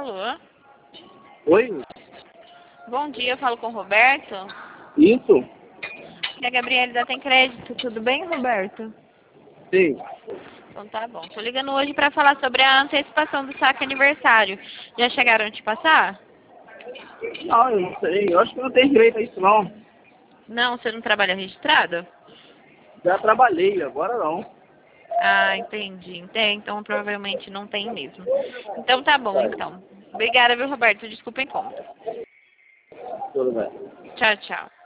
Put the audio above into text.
Alô? Oi? Bom dia, eu falo com o Roberto. Isso? E a Gabriele da Tem Crédito, tudo bem, Roberto? Sim. Então tá bom. Tô ligando hoje para falar sobre a antecipação do saque aniversário. Já chegaram a te passar? Não, eu não sei. Eu acho que não tem direito a isso, não. Não, você não trabalha registrado? Já trabalhei, agora não. Ah, entendi. Então provavelmente não tem mesmo. Então tá bom, então. Obrigada, viu, Roberto? Desculpa a incômodo. Tudo bem. Tchau, tchau.